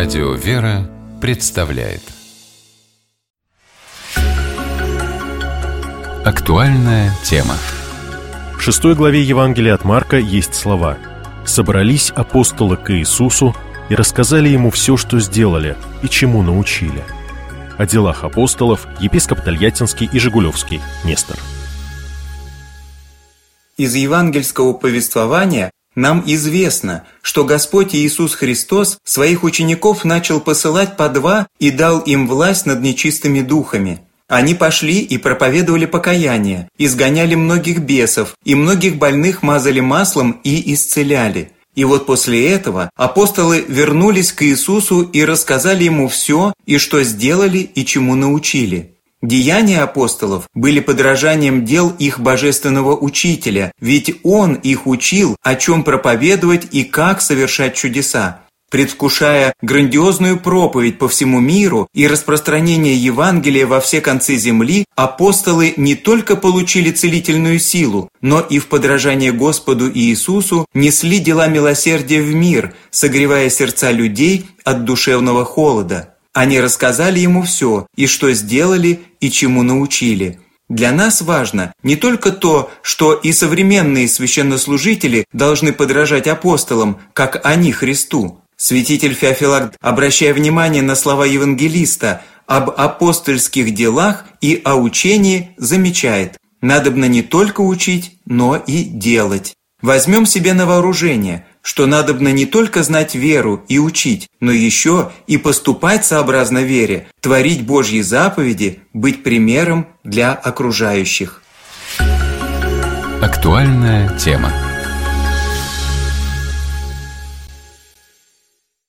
Радио «Вера» представляет Актуальная тема. В 6 главе Евангелия от Марка есть слова: «Собрались апостолы к Иисусу и рассказали Ему все, что сделали и чему научили». О делах апостолов епископ Тольяттинский и Жигулевский Нестор. Из евангельского повествования нам известно, что Господь Иисус Христос своих учеников начал посылать по 2 и дал им власть над нечистыми духами. Они пошли и проповедовали покаяние, изгоняли многих бесов, и многих больных мазали маслом и исцеляли. И вот после этого апостолы вернулись к Иисусу и рассказали Ему все, и что сделали, и чему научили. Деяния апостолов были подражанием дел их божественного учителя, ведь Он их учил, о чем проповедовать и как совершать чудеса. Предвкушая грандиозную проповедь по всему миру и распространение Евангелия во все концы земли, апостолы не только получили целительную силу, но и в подражание Господу Иисусу несли дела милосердия в мир, согревая сердца людей от душевного холода. Они рассказали Ему все, и что сделали, и чему научили. Для нас важно не только то, что и современные священнослужители должны подражать апостолам, как они Христу. Святитель Феофилакт, обращая внимание на слова евангелиста об апостольских делах и о учении, замечает: «Надобно не только учить, но и делать». Возьмем себе на вооружение, что надобно не только знать веру и учить, но еще и поступать сообразно вере, творить Божьи заповеди, быть примером для окружающих. Актуальная тема.